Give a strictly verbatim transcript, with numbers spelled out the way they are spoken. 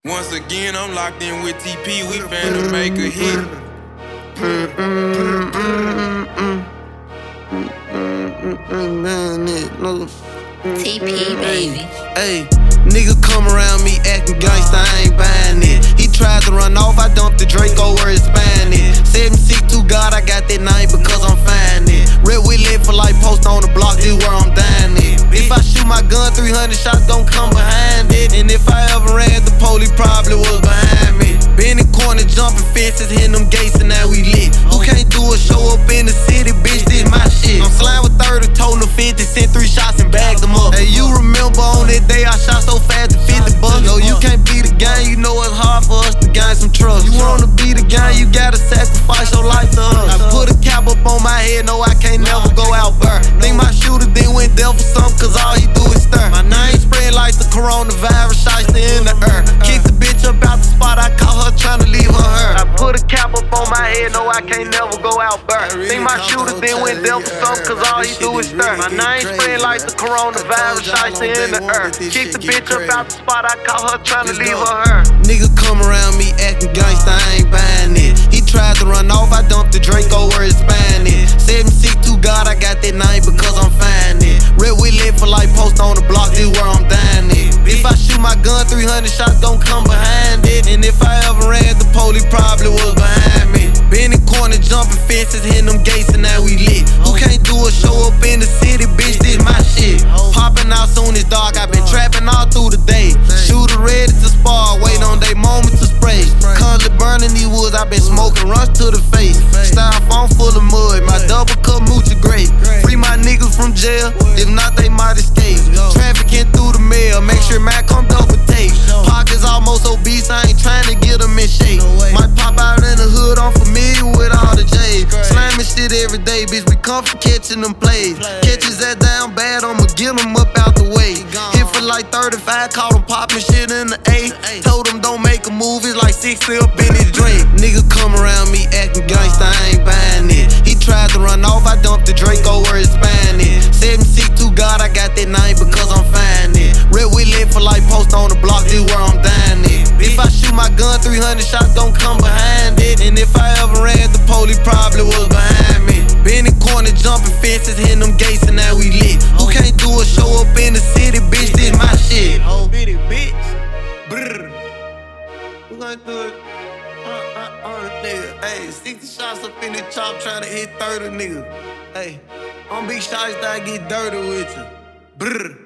Once again, I'm locked in with T P. We finna make a hit. T P, baby. Hey, nigga come around me acting gangsta, I ain't buying it. He tried to run off, I dumped the Draco where it's Spanish. seven six two God, I got that name because I'm fine it. Red we lit for like post on the block, this where I'm dying it. If I shoot my gun, three hundred shots gon' come behind it. And if I ever ran, the police probably was behind me. Been in corner, jumping fences, hitting them gates, and now we lit. Who can't do a show up in the city, bitch, this my shit. I'm slime with thirty, told them fifty, sent three shots and bagged them up. Hey, you remember on that day I shot so fast to fifty bucks? No, you can't be the gang, you know it's hard for us to gain some trust. You wanna be the gang, you gotta sacrifice your life to us. I put a cap up on my head, no, I can't never go out burn. Think my shooter then went there for something, cause all he do is stir. My name spread like the coronavirus, shots in the air. Kick the bitch up out the spot, I caught her tryna leave her her. I put a cap up on my head, no, I can't never go out burn. Think my shooter then went there for something, cause all he do is stir. My name spread like the coronavirus, shots in the air. Kick the bitch up out the spot, I caught her tryna leave her her. Nigga come around me acting gangsta, I ain't buying it. He tried to run off, I dumped the Draco where it's Spanish. seven six two God, I got that name because I'm fine it. Red we lit for like post on the block, this where I'm dying it. If I shoot my gun, three hundred shots gon' come behind it. And if I ever ran, the police probably was behind me. Been in corner, jumping fences, hitting them gates, and now we lit. Who can't do a show up in the city, bitch, this my shit. Popping out soon as dark, I been trapping all through the day. Shooter ready to spar, wait on they moment to spray. Currently burning these woods, I been smoking runs to the face. Styrofoam full of mud, my double cup moochie great. Free my niggas from jail, if not they might escape. Trafficking through the mail, make sure Mac come double tape. Pockets almost obese, I ain't trying to get them in shape. Might pop out in the hood, I'm familiar with all the J's. Slamming shit every day, bitch, we come from catching them plays. Catches that down bad, I'ma get them up out the way. Hit for like thirty-five, caught them popping shit in the A. Told them don't make a move, it's like sixty up in his drink. Nigga come around me acting gangsta, I ain't buying it. He tried to run off, I dumped the Draco where it's Spanish. seven six two God, I got that name because I'm fine it. Red we lit for like post on the block, this where I'm dying it. If I shoot my gun, three hundred shots gon' come behind it. And if I ever ran, the police probably was behind me. Been in corner, jumping fences, hitting them gates, and now we lit. Who can't do a show up in the city, bitch, this my shit. Oh, bitty bitch. Brrr. Who gonna do it? Uh, uh, uh, nigga. Hey, sixty shots up in the chop trying to hit thirty, nigga. Hey, I'm big shots that I get dirty with you. Brrr.